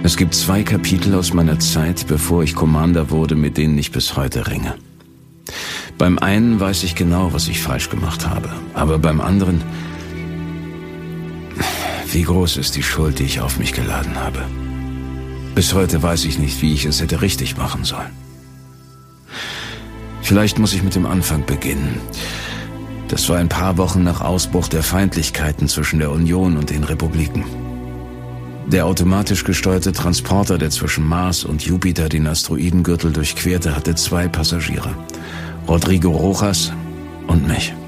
Es gibt 2 Kapitel aus meiner Zeit, bevor ich Commander wurde, mit denen ich bis heute ringe. Beim einen weiß ich genau, was ich falsch gemacht habe, aber beim anderen, wie groß ist die Schuld, die ich auf mich geladen habe? Bis heute weiß ich nicht, wie ich es hätte richtig machen sollen. Vielleicht muss ich mit dem Anfang beginnen. Das war ein paar Wochen nach Ausbruch der Feindlichkeiten zwischen der Union und den Republiken. Der automatisch gesteuerte Transporter, der zwischen Mars und Jupiter den Asteroidengürtel durchquerte, hatte 2 Passagiere. Rodrigo Rojas und mich.